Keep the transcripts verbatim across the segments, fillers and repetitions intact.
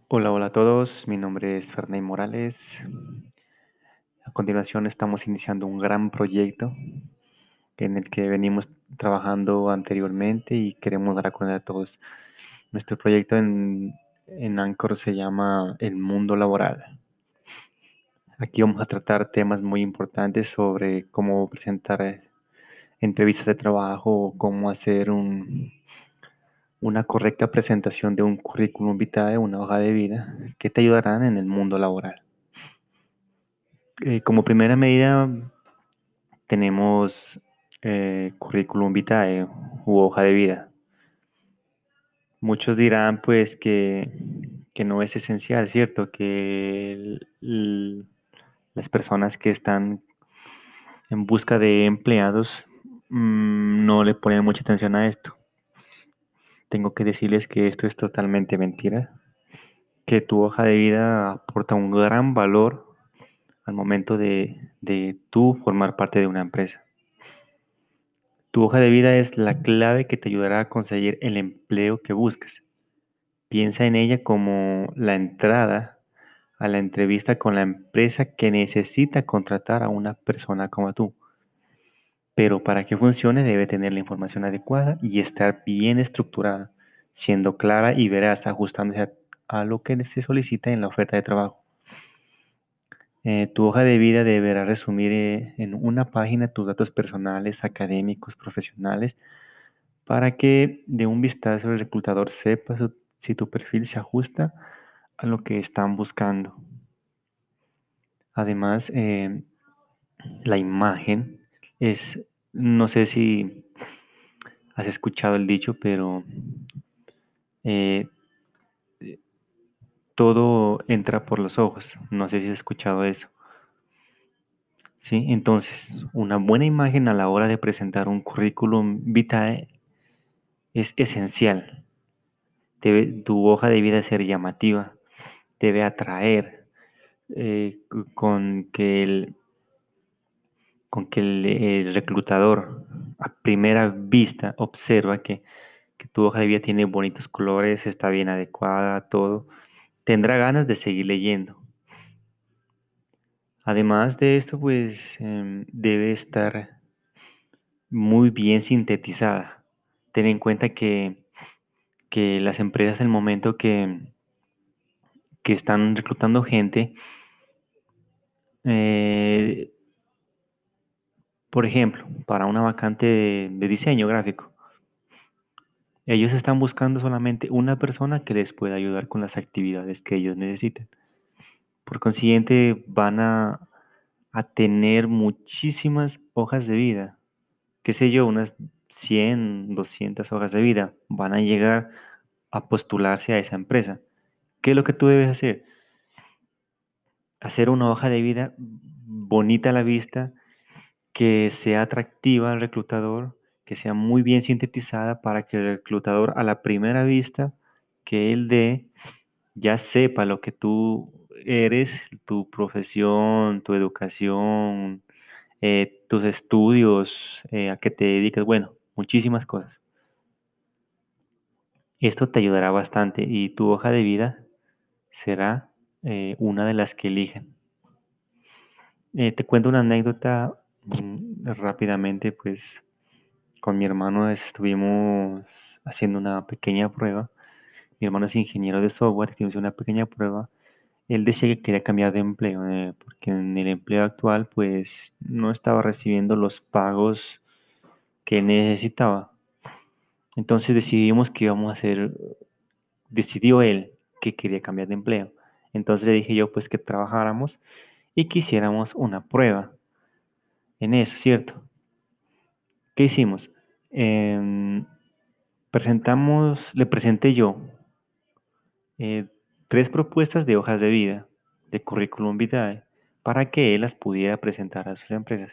Hola, hola a todos. Mi nombre es Ferney Morales. A continuación estamos iniciando un gran proyecto en el que venimos trabajando anteriormente y queremos dar a conocer a todos. Nuestro proyecto en, en Anchor se llama El Mundo Laboral. Aquí vamos a tratar temas muy importantes sobre cómo presentar eh, entrevistas de trabajo, cómo hacer un, una correcta presentación de un currículum vitae, una hoja de vida, que te ayudarán en el mundo laboral. Eh, como primera medida tenemos eh, currículum vitae u hoja de vida. Muchos dirán pues que, que no es esencial, ¿cierto? Que el- el- las personas que están en busca de empleados mm, no le ponen mucha atención a esto. Tengo que decirles que esto es totalmente mentira, que tu hoja de vida aporta un gran valor al momento de, de tú formar parte de una empresa. Tu hoja de vida es la clave que te ayudará a conseguir el empleo que buscas. Piensa en ella como la entrada a la entrevista con la empresa que necesita contratar a una persona como tú. Pero para que funcione debe tener la información adecuada y estar bien estructurada, siendo clara y veraz, ajustándose a, a lo que se solicita en la oferta de trabajo. Eh, tu hoja de vida deberá resumir eh, en una página tus datos personales, académicos, profesionales, para que de un vistazo el reclutador sepa su- si tu perfil se ajusta a lo que están buscando. Además, eh, la imagen es, no sé si has escuchado el dicho, pero eh, todo entra por los ojos. No sé si has escuchado eso. Sí, entonces, una buena imagen a la hora de presentar un currículum vitae es esencial. Debe tu hoja de vida ser llamativa, debe atraer, eh, con que el, con que el, el reclutador a primera vista observa que, que tu hoja de vida tiene bonitos colores, está bien adecuada, todo, tendrá ganas de seguir leyendo. Además de esto, pues em, debe estar muy bien sintetizada. Ten en cuenta que, que las empresas, en el momento que, que están reclutando gente, eh, por ejemplo, para una vacante de, de diseño gráfico, ellos están buscando solamente una persona que les pueda ayudar con las actividades que ellos necesiten. Por consiguiente, van a, a tener muchísimas hojas de vida, qué sé yo, unas cien, doscientas hojas de vida. Van a llegar a postularse a esa empresa. ¿Qué es lo que tú debes hacer? Hacer una hoja de vida bonita a la vista, que sea atractiva al reclutador, que sea muy bien sintetizada para que el reclutador a la primera vista que él dé ya sepa lo que tú eres, tu profesión, tu educación, eh, tus estudios, eh, a qué te dedicas, bueno, muchísimas cosas. Esto te ayudará bastante y tu hoja de vida será eh, una de las que eligen. Eh, te cuento una anécdota mm, rápidamente, pues con mi hermano estuvimos haciendo una pequeña prueba. Mi hermano es ingeniero de software, hicimos una pequeña prueba. Él decía que quería cambiar de empleo, eh, porque en el empleo actual pues no estaba recibiendo los pagos que necesitaba. Entonces decidimos que íbamos a hacer, decidió él que quería cambiar de empleo. Entonces le dije yo pues que trabajáramos y que hiciéramos una prueba en eso, ¿cierto? ¿Qué hicimos? Em, presentamos, le presenté yo eh, tres propuestas de hojas de vida, de currículum vitae, para que él las pudiera presentar a sus empresas.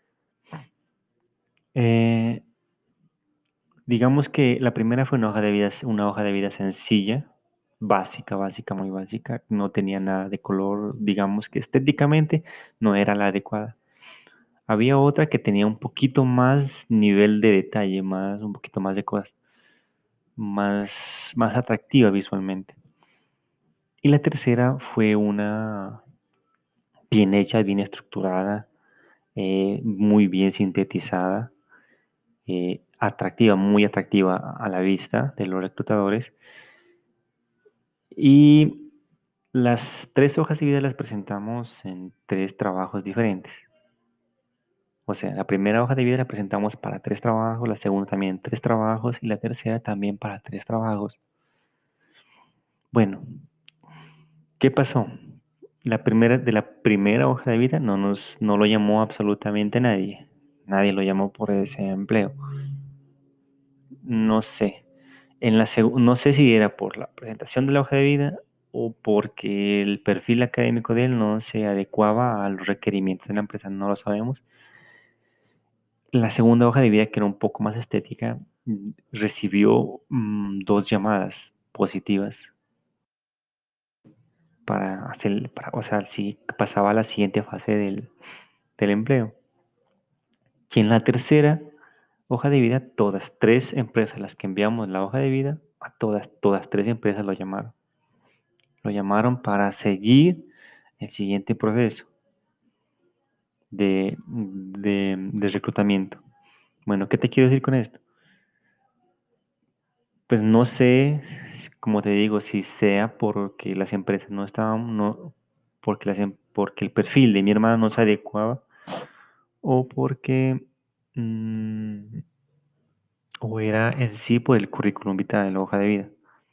Eh, digamos que la primera fue una hoja de vida, una hoja de vida sencilla, básica, básica, muy básica, no tenía nada de color, digamos que estéticamente no era la adecuada. Había otra que tenía un poquito más nivel de detalle, más, un poquito más de cosas, más, más atractiva visualmente. Y la tercera fue una bien hecha, bien estructurada, eh, muy bien sintetizada, eh, atractiva, muy atractiva a la vista de los reclutadores. Y las tres hojas de vida las presentamos en tres trabajos diferentes. O sea, la primera hoja de vida la presentamos para tres trabajos, la segunda también tres trabajos y la tercera también para tres trabajos. Bueno, ¿qué pasó? La primera, de la primera hoja de vida no, nos, no lo llamó absolutamente nadie. Nadie lo llamó por ese empleo. No sé. En la seg- no sé si era por la presentación de la hoja de vida o porque el perfil académico de él no se adecuaba a los requerimientos de la empresa, no lo sabemos. La segunda hoja de vida, que era un poco más estética, mm, recibió mm, dos llamadas positivas para hacer, para, o sea, si pasaba a la siguiente fase del, del empleo. Y en la tercera hoja de vida, todas tres empresas, las que enviamos la hoja de vida, a todas, todas tres empresas lo llamaron. Lo llamaron para seguir el siguiente proceso de, de, de reclutamiento. Bueno, ¿qué te quiero decir con esto? Pues no sé, como te digo, si sea porque las empresas no estaban, no, porque, las, em- porque el perfil de mi hermana no se adecuaba o porque, mm, o era en sí por el currículum vitae en la hoja de vida.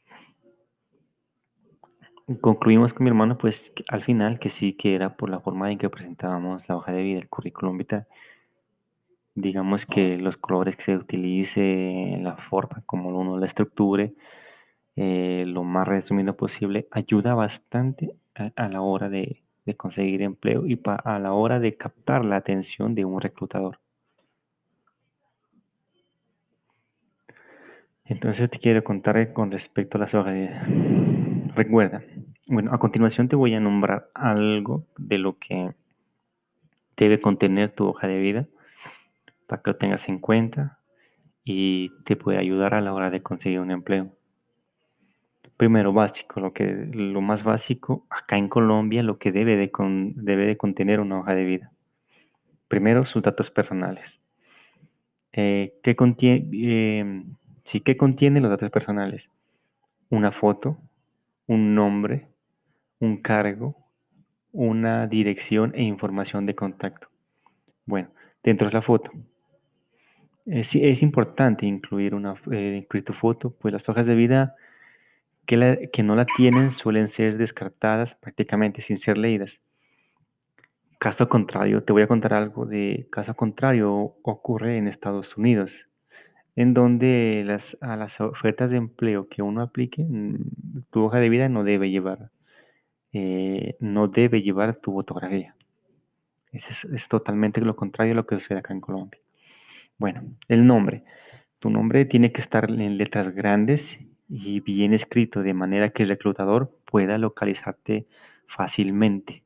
Concluimos con mi hermano, pues que al final que sí, que era por la forma en que presentábamos la hoja de vida, el currículum vitae. Digamos que los colores que se utilice, la forma como uno la estructure, eh, lo más resumido posible, ayuda bastante a, a la hora de, de conseguir empleo y pa- a la hora de captar la atención de un reclutador. Entonces te quiero contar con respecto a las hojas de vida. Recuerda, bueno, a continuación te voy a nombrar algo de lo que debe contener tu hoja de vida para que lo tengas en cuenta y te puede ayudar a la hora de conseguir un empleo. Primero, básico, lo que, lo más básico acá en Colombia, lo que debe de, con- debe de contener una hoja de vida. Primero, sus datos personales. Eh, ¿qué contiene, eh, sí, ¿qué contiene los datos personales? Una foto, un nombre, un cargo, una dirección e información de contacto. Bueno, dentro de la foto. Eh, sí, es importante incluir, una, eh, incluir tu foto, pues las hojas de vida que, la- que no la tienen suelen ser descartadas prácticamente sin ser leídas. Caso contrario, te voy a contar algo de caso contrario ocurre en Estados Unidos, en donde las, a las ofertas de empleo que uno aplique, mm, tu hoja de vida no debe llevar, eh, no debe llevar tu fotografía. Eso es, es totalmente lo contrario a lo que sucede acá en Colombia. Bueno, el nombre. Tu nombre tiene que estar en letras grandes y bien escrito, de manera que el reclutador pueda localizarte fácilmente.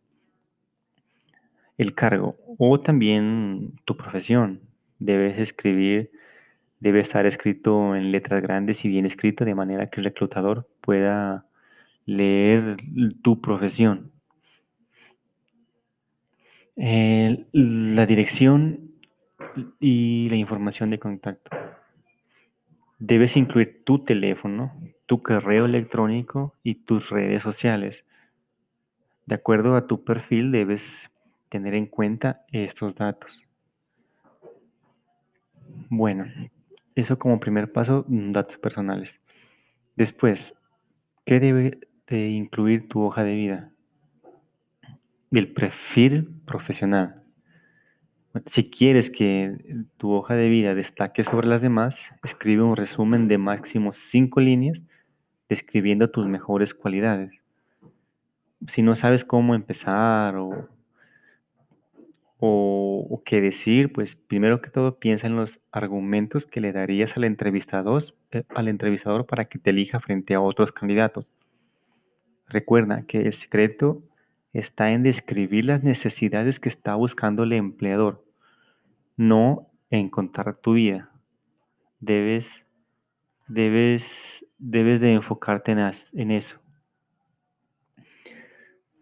El cargo o también tu profesión. Debes escribir, debe estar escrito en letras grandes y bien escrito, de manera que el reclutador pueda leer tu profesión. Eh, la dirección y la información de contacto. Debes incluir tu teléfono, tu correo electrónico y tus redes sociales. De acuerdo a tu perfil, debes tener en cuenta estos datos. Bueno, eso como primer paso, mm, datos personales. Después, ¿qué debe de incluir tu hoja de vida? El perfil profesional. Si quieres que tu hoja de vida destaque sobre las demás, escribe un resumen de máximo cinco líneas describiendo tus mejores cualidades. Si no sabes cómo empezar o, o, o qué decir, pues primero que todo piensa en los argumentos que le darías al entrevistador, eh, al entrevistador para que te elija frente a otros candidatos. Recuerda que el secreto está en describir las necesidades que está buscando el empleador, no en contar tu vida. Debes, debes, debes de enfocarte en, as- en eso.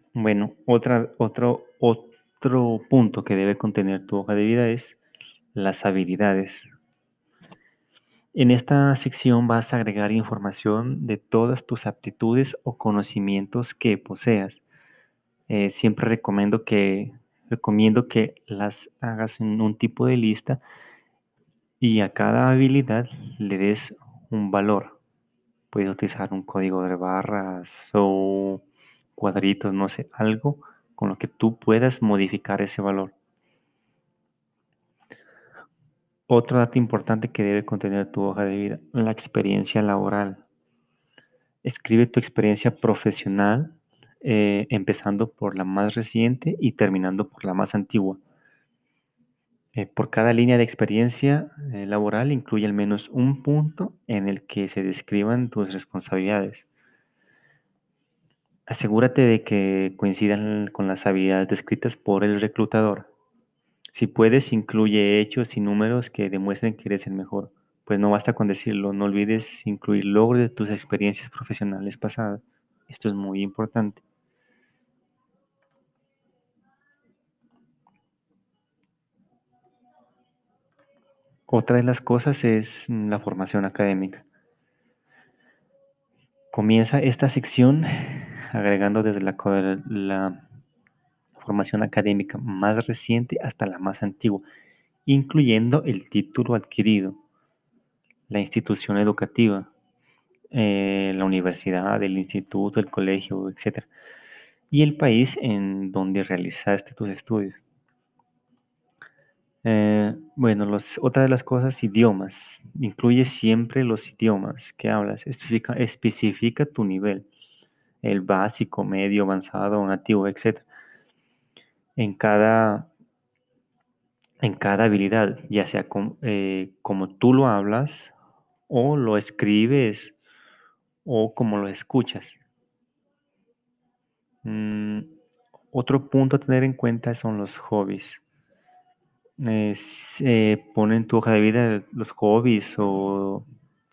Bueno, otra, otro, otro punto que debe contener tu hoja de vida es las habilidades. En esta sección vas a agregar información de todas tus aptitudes o conocimientos que poseas. Eh, siempre recomiendo que, recomiendo que las hagas en un tipo de lista y a cada habilidad le des un valor. Puedes utilizar un código de barras o cuadritos, no sé, algo con lo que tú puedas modificar ese valor. Otro dato importante que debe contener tu hoja de vida, la experiencia laboral. Escribe tu experiencia profesional, eh, empezando por la más reciente y terminando por la más antigua. Eh, por cada línea de experiencia eh, laboral incluye al menos un punto en el que se describan tus responsabilidades. Asegúrate de que coincidan con las habilidades descritas por el reclutador. Si puedes, incluye hechos y números que demuestren que eres el mejor. Pues no basta con decirlo, no olvides incluir logros de tus experiencias profesionales pasadas. Esto es muy importante. Otra de las cosas es mm, la formación académica. Comienza esta sección agregando desde la, la formación académica más reciente hasta la más antigua, incluyendo el título adquirido, la institución educativa, eh, la universidad, el instituto, el colegio, etcétera, y el país en donde realizaste tus estudios. Eh, bueno, los, otra de las cosas, idiomas. Incluye siempre los idiomas que hablas. Especifica, especifica tu nivel, el básico, medio, avanzado, nativo, etcétera. En cada, en cada habilidad, ya sea com- eh, como tú lo hablas o lo escribes o como lo escuchas. Mm, otro punto a tener en cuenta son los hobbies. Eh, s- eh, pon en tu hoja de vida los hobbies o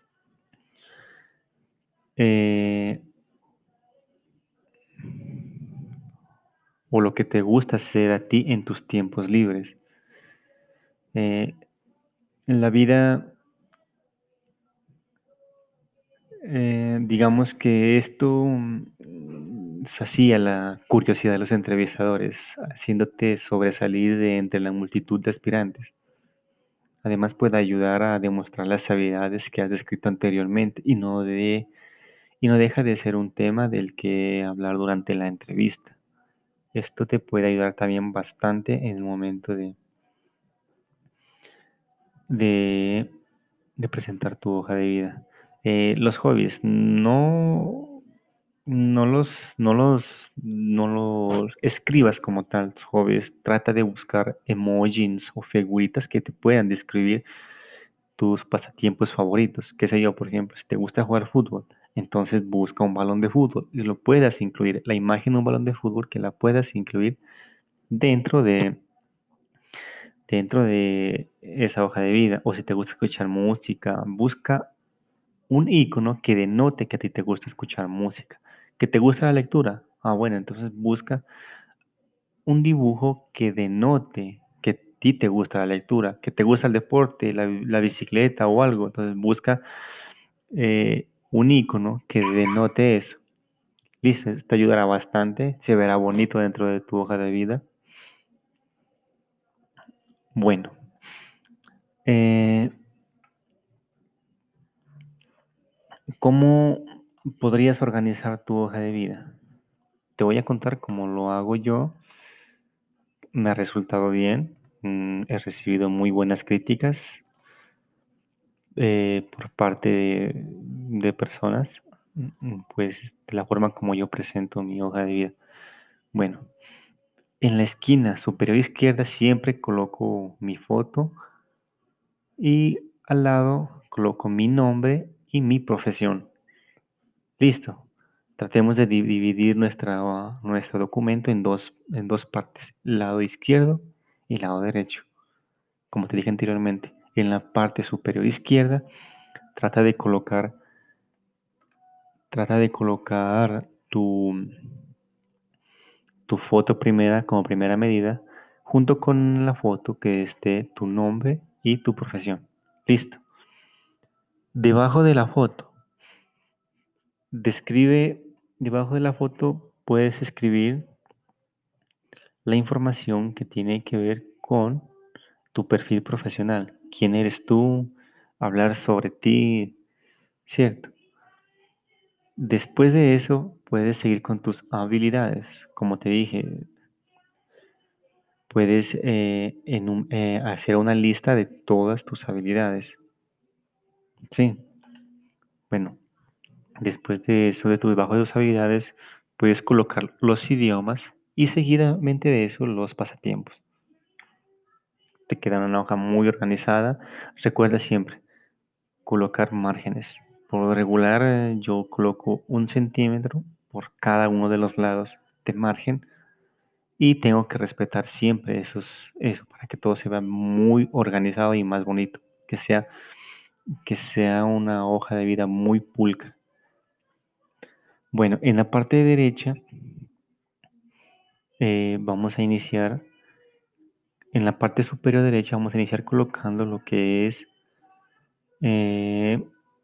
eh, o lo que te gusta hacer a ti en tus tiempos libres. Eh, en la vida, eh, digamos que esto mm, sacía la curiosidad de los entrevistadores, haciéndote sobresalir de entre la multitud de aspirantes. Además, puede ayudar a demostrar las habilidades que has descrito anteriormente y no, de, y no deja de ser un tema del que hablar durante la entrevista. Esto te puede ayudar también bastante en el momento de, de, de presentar tu hoja de vida. Eh, los hobbies, no, no los, no los, no los escribas como tal, tus hobbies. Trata de buscar emojis o figuritas que te puedan describir tus pasatiempos favoritos. Qué sé yo, por ejemplo, si te gusta jugar fútbol, entonces busca un balón de fútbol y lo puedas incluir, la imagen de un balón de fútbol que la puedas incluir dentro de, dentro de esa hoja de vida. O si te gusta escuchar música, busca un icono que denote que a ti te gusta escuchar música. ¿Que te gusta la lectura? Ah, bueno, entonces busca un dibujo que denote que a ti te gusta la lectura, que te gusta el deporte, la, la bicicleta o algo. Entonces busca eh, un icono que denote eso. Listo, esto te ayudará bastante, se verá bonito dentro de tu hoja de vida. Bueno, eh, ¿cómo podrías organizar tu hoja de vida? Te voy a contar cómo lo hago yo. Me ha resultado bien. Mm, he recibido muy buenas críticas eh, por parte de, de personas, mm, pues de la forma como yo presento mi hoja de vida. Bueno, en la esquina superior izquierda siempre coloco mi foto y al lado coloco mi nombre y mi profesión. Listo. Tratemos de dividir nuestra, nuestro documento en dos, en dos partes, lado izquierdo y lado derecho. Como te dije anteriormente, en la parte superior izquierda trata de colocar, trata de colocar tu, tu foto primera como primera medida, junto con la foto que esté tu nombre y tu profesión. Listo. Debajo de la foto, describe, debajo de la foto puedes escribir la información que tiene que ver con tu perfil profesional. ¿Quién eres tú? Hablar sobre ti, ¿cierto? Después de eso, puedes seguir con tus habilidades. Como te dije, puedes eh, enum- eh, hacer una lista de todas tus habilidades. Sí, bueno, después de eso, de tu debajo de tus habilidades, puedes colocar los idiomas y seguidamente de eso los pasatiempos. Te queda una hoja muy organizada. Recuerda siempre colocar márgenes. Por lo regular, eh, yo coloco un centímetro por cada uno de los lados de margen y tengo que respetar siempre esos, eso para que todo se vea muy organizado y más bonito, que sea, que sea una hoja de vida muy pulcra. Bueno, en la parte derecha eh, vamos a iniciar, en la parte superior derecha vamos a iniciar colocando lo que es eh,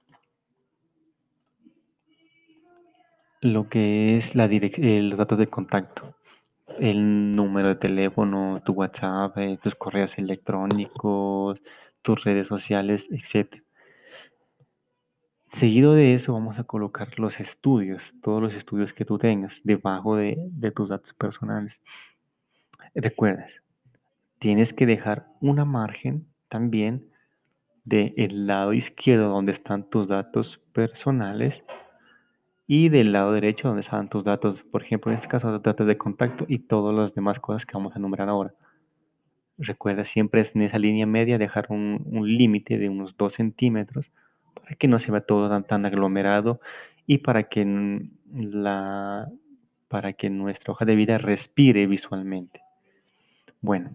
lo que es la direc- eh, los datos de contacto, el número de teléfono, tu WhatsApp, eh, tus correos electrónicos, tus redes sociales, etcétera. Seguido de eso vamos a colocar los estudios, todos los estudios que tú tengas debajo de, de tus datos personales. Recuerda, tienes que dejar una margen también del lado izquierdo donde están tus datos personales y del lado derecho donde están tus datos, por ejemplo, en este caso, los datos de contacto y todas las demás cosas que vamos a enumerar ahora. Recuerda siempre es en esa línea media dejar un, un límite de unos dos centímetros para que no se vea todo tan, tan aglomerado y para que, la, para que nuestra hoja de vida respire visualmente. Bueno,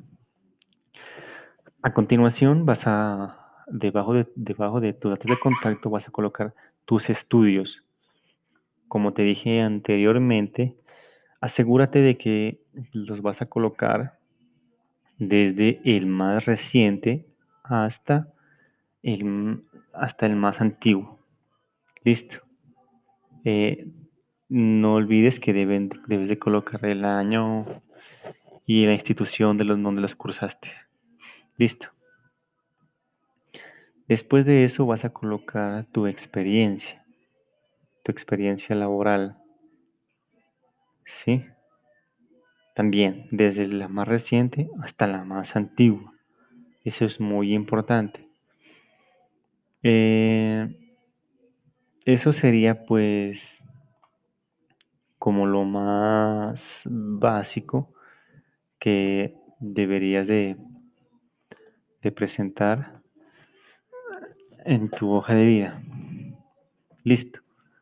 a continuación vas a, debajo de, debajo de tus datos de contacto vas a colocar tus estudios. Como te dije anteriormente, asegúrate de que los vas a colocar desde el más reciente hasta el, hasta el más antiguo. Listo. Eh, no olvides que deben, debes de colocar el año y la institución de los, donde los cursaste. Listo. Después de eso vas a colocar tu experiencia, tu experiencia laboral. ¿Sí? También, desde la más reciente hasta la más antigua. Eso es muy importante. Eh, eso sería pues como lo más básico que deberías de, de presentar en tu hoja de vida. Listo.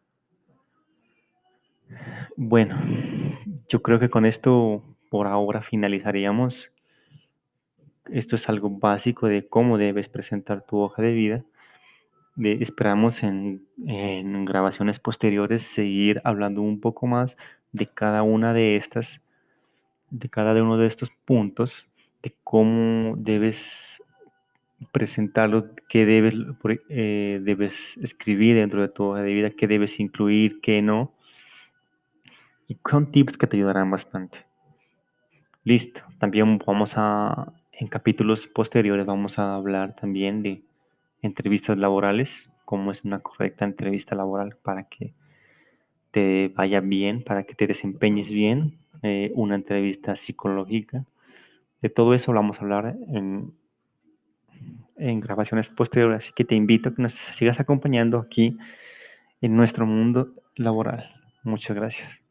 Bueno, yo creo que con esto por ahora finalizaríamos. Esto es algo básico de cómo debes presentar tu hoja de vida. De, esperamos en, en grabaciones posteriores seguir hablando un poco más de cada una de estas, de cada uno de estos puntos, de cómo debes presentarlo, qué debes, eh, debes escribir dentro de tu hoja de vida, qué debes incluir, qué no, y con tips que te ayudarán bastante. Listo. También vamos a, en capítulos posteriores, vamos a hablar también de entrevistas laborales, cómo es una correcta entrevista laboral para que te vaya bien, para que te desempeñes bien, eh, una entrevista psicológica. De todo eso vamos a hablar en, en grabaciones posteriores, así que te invito a que nos sigas acompañando aquí en nuestro mundo laboral. Muchas gracias.